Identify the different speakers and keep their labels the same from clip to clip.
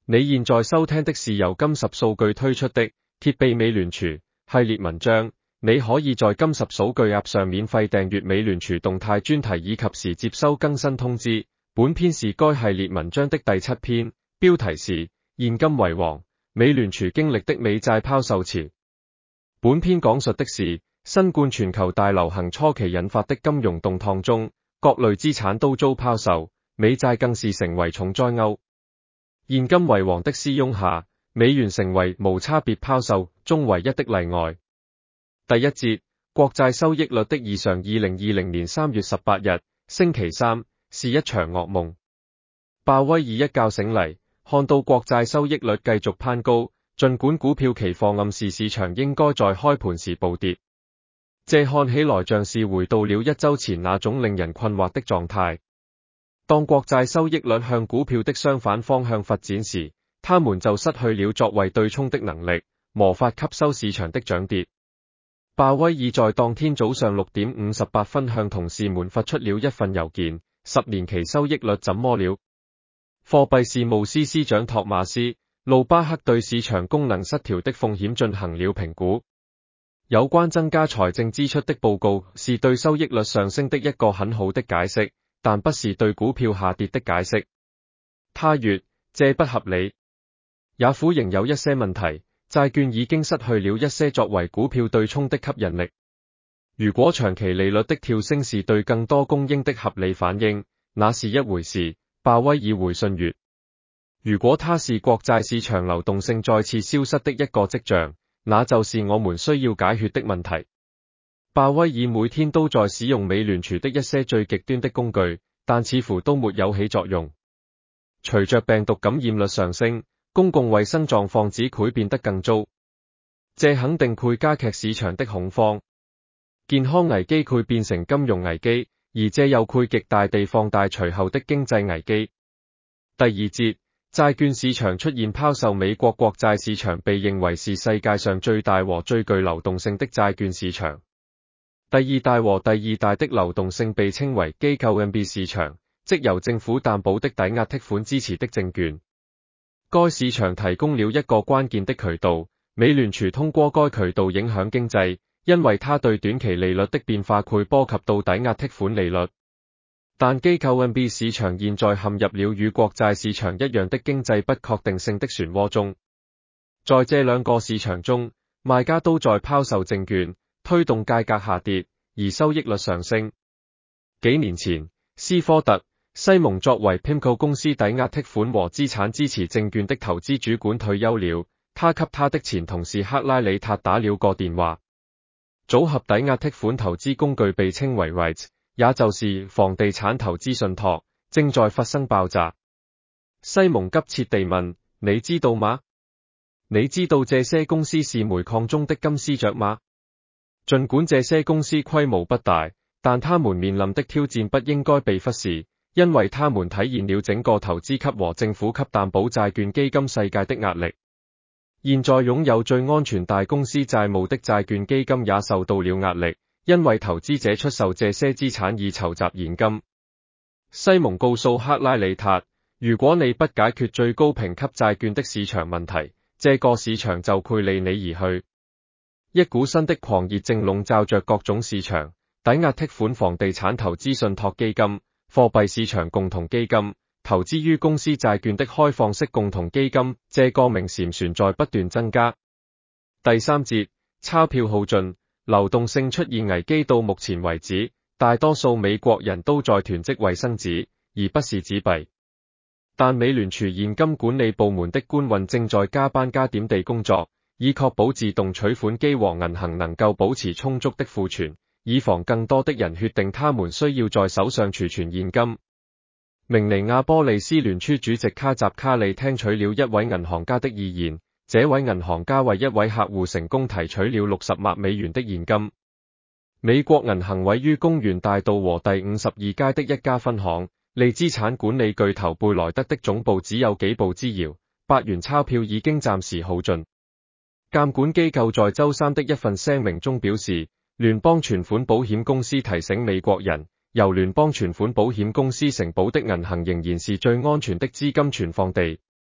Speaker 1: 你現在收聽的是由金十數據推出的揭秘美聯儲系列文章，你可以在金十數據 App 上免費訂閱美聯儲動態專題以及時接收更新通知。本篇是該系列文章的第7篇，標題是現金為王，美聯儲經歷的美債拋售潮。本篇講述的是新冠全球大流行初期引發的金融動盪中，各類資產都遭拋售，美債更是成為重災區。現金為王的簇擁下，美元成為無差別拋售中唯一的例外。第一節，國債收益率的異常。2020年3月18日，星期三，是一場噩夢。鮑威爾一覺醒來，看到國債收益率繼續攀高，儘管股票期貨暗示市場應該在開盤時暴跌，這看起來像是回到了一周前那種令人困惑的狀態。當國債收益率向股票的相反方向發展時，他們就失去了作為對沖的能力，無法吸收市場的漲跌。鮑威爾在當天早上6點58分向同事們發出了一份郵件：10年期收益率怎麼了？貨幣事務司司長托馬斯·路巴克對市場功能失調的風險進行了評估。有關增加財政支出的報告是對收益率上升的一個很好的解釋，但不是對股票下跌的解釋。他曰：這不合理。也否仍有一些問題，債券已經失去了一些作為股票對沖的吸引力。如果長期利率的跳升是對更多供應的合理反應，那是一回事。鮑威爾回信曰：如果它是國債市場流動性再次消失的一個跡象，那就是我們需要解決的問題。鮑威爾每天都在使用美聯儲的一些最極端的工具，但似乎都沒有起作用。隨着病毒感染率上升，公共衛生狀況只會變得更糟，這肯定會加劇市場的恐慌。健康危機會變成金融危機，而這又會極大地放大隨後的經濟危機。第二節，債券市場出現拋售。美國國債市場被認為是世界上最大和最具流動性的債券市場。第二大和第二大的流動性被稱為機構 MB 市場，即由政府擔保的抵押剔款支持的證券。該市場提供了一個關鍵的渠道，美聯儲通過該渠道影響經濟，因為它對短期利率的變化會波及到抵押剔款利率。但機構 MB 市場現在陷入了與國債市場一樣的經濟不確定性的漩渦中。在這兩個市場中，賣家都在拋售證券，推動價格下跌，而收益率上升。幾年前，斯科特·西蒙作為 PIMCO 公司抵押剔款和資產支持證券的投資主管退休了，他給他的前同事克拉里塔打了個電話。組合抵押剔款投資工具被稱為 REITs， 也就是房地產投資信託，正在發生爆炸。西蒙急切地問：你知道嗎？你知道這些公司是煤礦中的金絲雀嗎？儘管這些公司規模不大，但他們面臨的挑戰不應該被忽視，因為他們體現了整個投資級和政府級擔保債券基金世界的壓力。現在擁有最安全大公司債務的債券基金也受到了壓力，因為投資者出售這些資產以籌集現金。西蒙告訴克拉里塔，如果你不解決最高評級債券的市場問題，這個市場就會離你而去。一股新的狂熱正籠罩着各種市場，抵押剔款、房地產投資信託基金、貨幣市場共同基金、投資於公司債券的開放式共同基金，這個名蟬旋在不斷增加。第三節，鈔票耗盡，流動性出現危機。到目前為止，大多數美國人都在囤積衛生紙，而不是紙幣。但美聯儲現金管理部門的官員正在加班加點地工作，以確保自動取款機和銀行能夠保持充足的庫存，以防更多的人決定他們需要在手上儲存現金。明尼亞波利斯聯儲主席卡扎卡利聽取了一位銀行家的意見，這位銀行家為一位客戶成功提取了60萬美元的現金。美國銀行位於公園大道和第52街的一家分行，離資產管理巨頭貝萊德的總部只有幾步之遙。8元鈔票已經暫時耗盡。監管機構在周三的一份聲明中表示，聯邦存款保險公司提醒美國人，由聯邦存款保險公司承保的銀行仍然是最安全的資金存放地。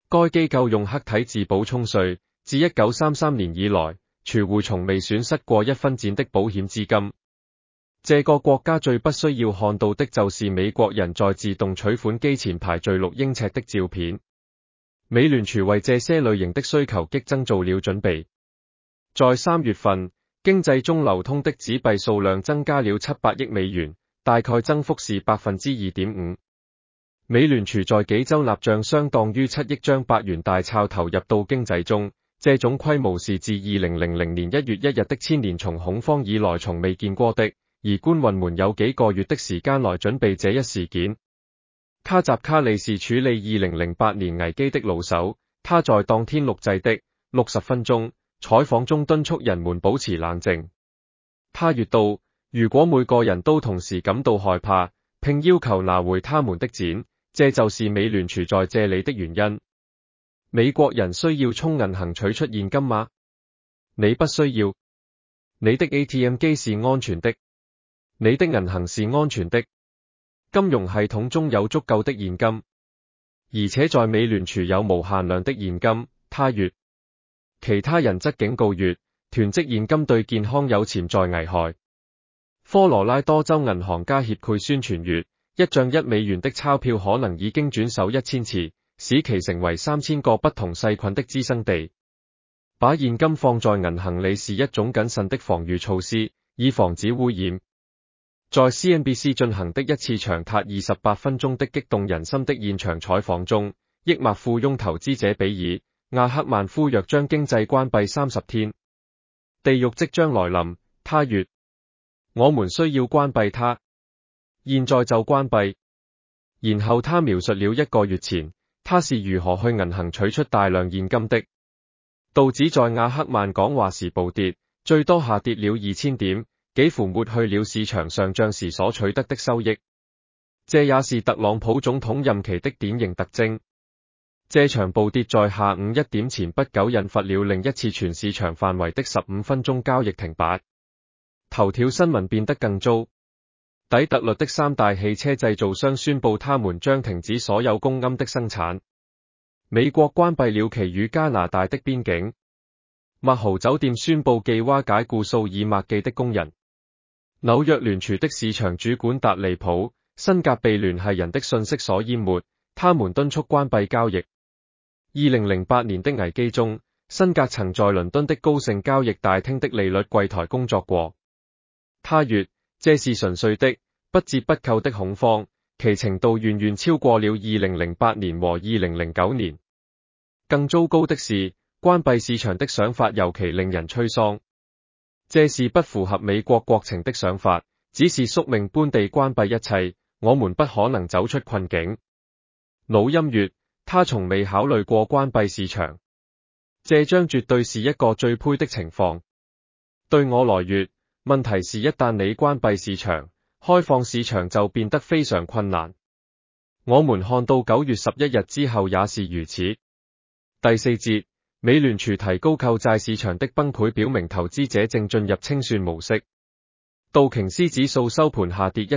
Speaker 1: 該機構用黑體字補充稅，自1933年以來，儲戶從未損失過1分錢的保險資金。這個國家最不需要看到的就是美國人在自動取款機前排序6英尺的照片。美聯儲為這些類型的需求激增做了準備。在3月份，經濟中流通的紙幣數量增加了700億美元，大概增幅是 2.5%。美聯儲在幾週納賬相當於7億張8元大鈔投入到經濟中，這種規模是自2000年1月1日的千年蟲恐慌以來從未見過的，而官員們有幾個月的時間來準備這一事件。卡扎卡利是處理2008年危機的老手，他在當天錄製的60分鐘採訪中敦促人們保持冷靜。他說道，如果每個人都同時感到害怕，並要求拿回他們的錢，這就是美聯儲在這裡的原因。美國人需要從銀行取出現金嗎？你不需要。你的 ATM 機是安全的。你的銀行是安全的。金融系統中有足夠的現金，而且在美聯儲有無限量的現金。他說，其他人則警告說，囤積現金對健康有潛在危害。科羅拉多州銀行家協會宣傳說，一張1美元的鈔票可能已經轉手1000次，使其成為3000個不同細菌的滋生地。把現金放在銀行裡是一種謹慎的防禦措施，以防止污染。在 CNBC 進行的一次長達28分鐘的激動人心的現場採訪中，億萬富翁投資者比爾·亞克曼呼籲將經濟關閉30天。地獄即將來臨，他說，我們需要關閉它，現在就關閉。然後他描述了1個月前，他是如何去銀行取出大量現金的。道指在亞克曼講話時暴跌，最多下跌了2000點。幾乎抹去了市場上漲時所取得的收益，這也是特朗普總統任期的典型特徵。這場暴跌在下午1點前不久引發了另一次全市場範圍的15分鐘交易停擺。頭條新聞變得更糟，底特律的3大汽車製造商宣布他們將停止所有公庵的生產。美國關閉了其與加拿大的邊境。麥豪酒店宣布計劃解僱數以萬計的工人。紐約聯儲的市場主管達利普·辛格被聯繫人的信息所淹沒，他們敦促關閉交易。2008年的危機中，辛格曾在倫敦的高盛交易大廳的利率櫃台工作過。他說，這是純粹的、不折不扣的恐慌，其程度遠遠超過了2008年和2009年。更糟糕的是，關閉市場的想法尤其令人摧喪。這是不符合美國國情的想法，只是宿命般地關閉一切，我們不可能走出困境。老欽說，他從未考慮過關閉市場，這將絕對是一個最灰的情況。對我來說，問題是一旦你關閉市場，開放市場就變得非常困難。我們看到9月11日之後也是如此。第4節。美聯儲提高購債市場的崩潰表明投資者正進入清算模式。道瓊斯指數收盤下跌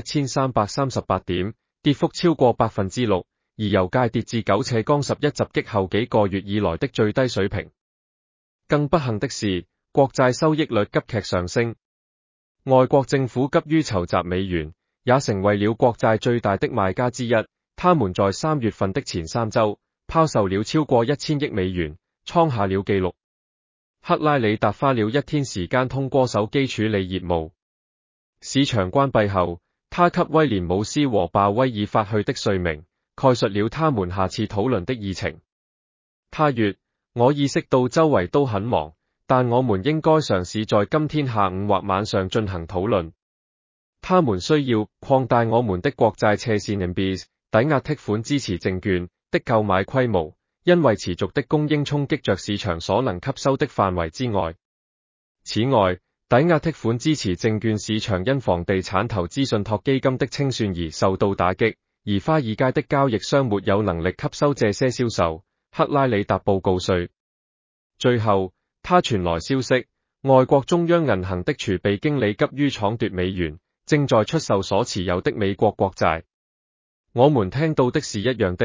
Speaker 1: 1338點，跌幅超過 6%， 而油價跌至9/11襲擊後幾個月以來的最低水平。更不幸的是，國債收益率急劇上升。外國政府急於籌集美元，也成為了國債最大的賣家之一。他們在3月份的前3周拋售了超過1000億美元。創下了紀錄。克拉里達花了1天時間通過手機處理業務。市場關閉後，他給威廉姆斯和鮑威爾發去的說明，概述了他們下次討論的議程。他說，我意識到周圍都很忙，但我們應該嘗試在今天下午或晚上進行討論。他們需要擴大我們的國債斜線 MBS 抵押剔款支持證券的購買規模。因為持續的供應衝擊着市場所能吸收的範圍之外。此外，抵押剔款支持證券市場因房地產投資信託基金的清算而受到打擊，而華爾街的交易商沒有能力吸收這些銷售。克拉里達報告說，最後，他傳來消息，外國中央銀行的儲備經理急於搶奪美元，正在出售所持有的美國國債。我們聽到的是一樣的。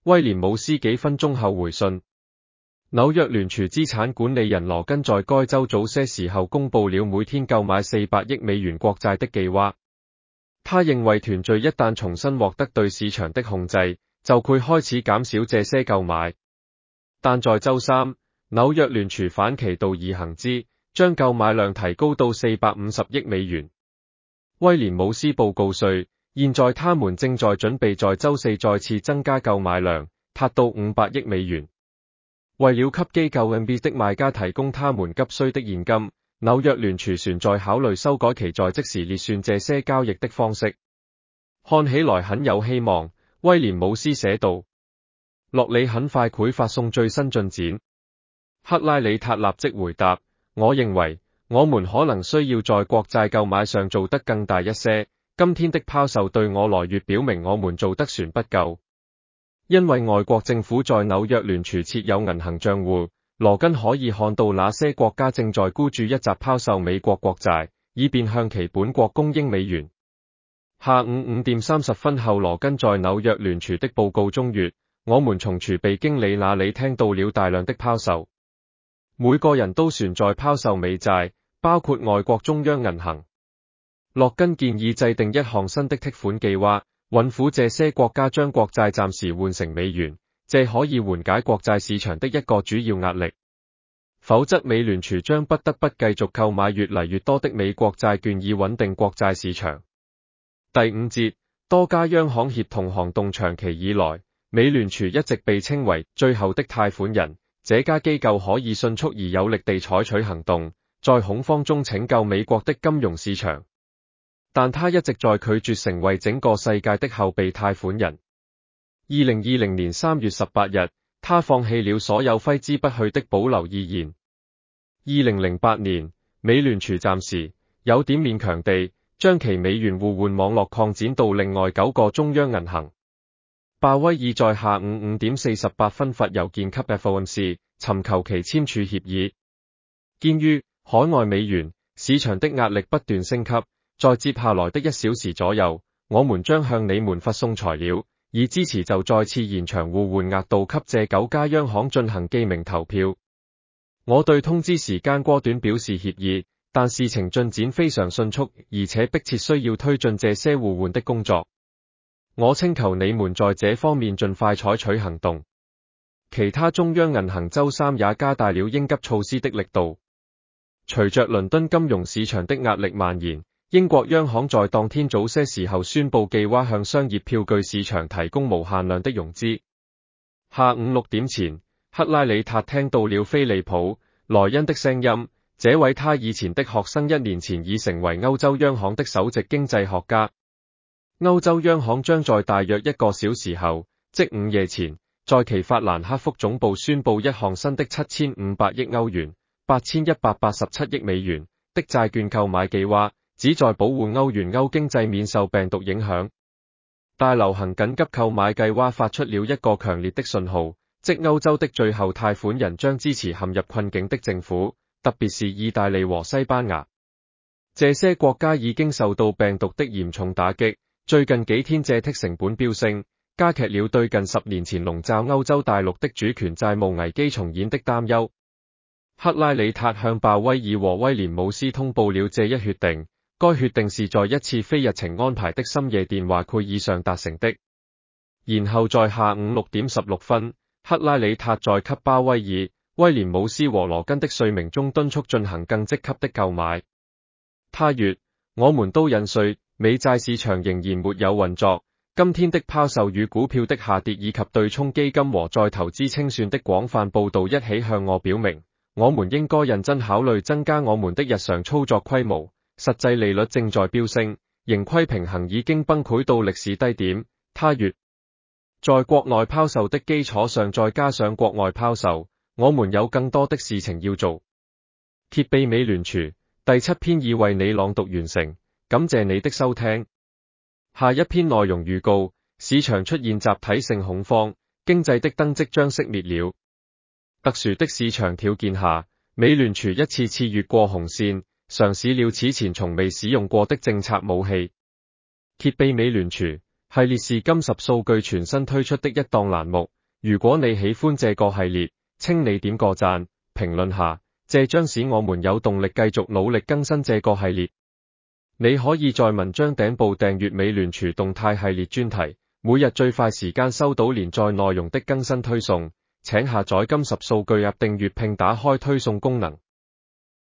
Speaker 1: 威廉姆斯幾分鐘後回信。紐約聯儲資產管理人羅根在該週早些時候公布了每天購買400億美元國債的計劃。他認為團聚一旦重新獲得對市場的控制，就會開始減少這些購買。但在週三，紐約聯儲反其道而行之，將購買量提高到450億美元。威廉姆斯報告說，現在他們正在準備在週四再次增加購買量，達到500億美元。為了給機構 MBS 的賣家提供他們急需的現金，紐約聯儲船在考慮修改其在即時列算這些交易的方式。看起來很有希望，威廉姆斯寫道。洛里很快會發送最新進展。克拉里塔立即回答，我認為我們可能需要在國債購買上做得更大一些。今天的拋售對我來越表明我們做得船不夠。因為外國政府在紐約聯儲設有銀行賬戶，羅根可以看到那些國家正在孤注一擲拋售美國國債，以便向其本國供應美元。下午5點30分後，羅根在紐約聯儲的報告中說，我們從儲備經理那裡聽到了大量的拋售，每個人都旋在拋售美債，包括外國中央銀行。洛根建議制定一項新的提款計劃，允許這些國家將國債暫時換成美元，這可以緩解國債市場的一個主要壓力。否則美聯儲將不得不繼續購買越嚟越多的美國債券以穩定國債市場。第5節，多家央行協同行動。長期以來，美聯儲一直被稱為最後的貸款人，這家機構可以迅速而有力地採取行動，在恐慌中拯救美國的金融市場。但他一直在拒絕成為整個世界的後備貸款人。2020年3月18日，他放棄了所有揮之不去的保留意言。2008年，美聯儲暫時有點勉強地將其美元互換網絡擴展到另外9個中央銀行。鮑威爾在下午5點48分發郵件給 FOMC， 尋求其簽署協議。鑑於海外美元市場的壓力不斷升級，在接下來的1小時左右，我們將向你們發送材料，以支持就再次延長互換額度給這9家央行進行記名投票。我對通知時間過短表示歉意，但事情進展非常迅速，而且迫切需要推進這些互換的工作。我請求你們在這方面盡快採取行動。其他中央銀行週三也加大了應急措施的力度。隨着倫敦金融市場的壓力蔓延，英國央行在當天早些時候宣布計劃向商業票據市場提供無限量的融資。下午6點前，克拉里塔聽到了菲利普·萊恩的聲音，這位他以前的學生1年前已成為歐洲央行的首席經濟學家。歐洲央行將在大約1個小時後，即午夜前，在其法蘭克福總部宣布一項新的7500億歐元、8187億美元的債券購買計劃，旨在保護歐元歐經濟免受病毒影響。大流行緊急購買計劃發出了一個強烈的信號，即歐洲的最後貸款人將支持陷入困境的政府，特別是意大利和西班牙。這些國家已經受到病毒的嚴重打擊，最近幾天借貸成本飆升，加劇了對近10年前籠罩歐洲大陸的主權債務危機重演的擔憂。克拉里塔向鮑威爾和威廉姆斯通報了這一決定，該決定是在一次非日程安排的深夜電話會議上達成的。然後在下午6點16分，克拉里塔在給鮑威爾、威廉姆斯和羅根的說明中敦促進行更積極的購買。他說：我們都引述美債市場仍然沒有運作，今天的拋售與股票的下跌以及對沖基金和再投資清算的廣泛報道一起向我表明，我們應該認真考慮增加我們的日常操作規模。實際利率正在飆升，盈虧平衡已經崩潰到歷史低點。他說，在國內拋售的基礎上再加上國外拋售，我們有更多的事情要做。揭秘美聯儲第7篇已為你朗讀完成，感謝你的收聽。下一篇內容預告：市場出現集體性恐慌，經濟的燈即將熄滅了。特殊的市場條件下，美聯儲一次次越過紅線，嘗試了此前從未使用過的政策武器。揭秘美聯儲系列是金十數據全新推出的一檔欄目。如果你喜歡這個系列，請你點個讚，評論下，這將使我們有動力繼續努力更新這個系列。你可以在文章頂部訂閱美聯儲動態系列專題，每日最快時間收到連載內容的更新推送。請下載金十數據 App 訂閱並打開推送功能。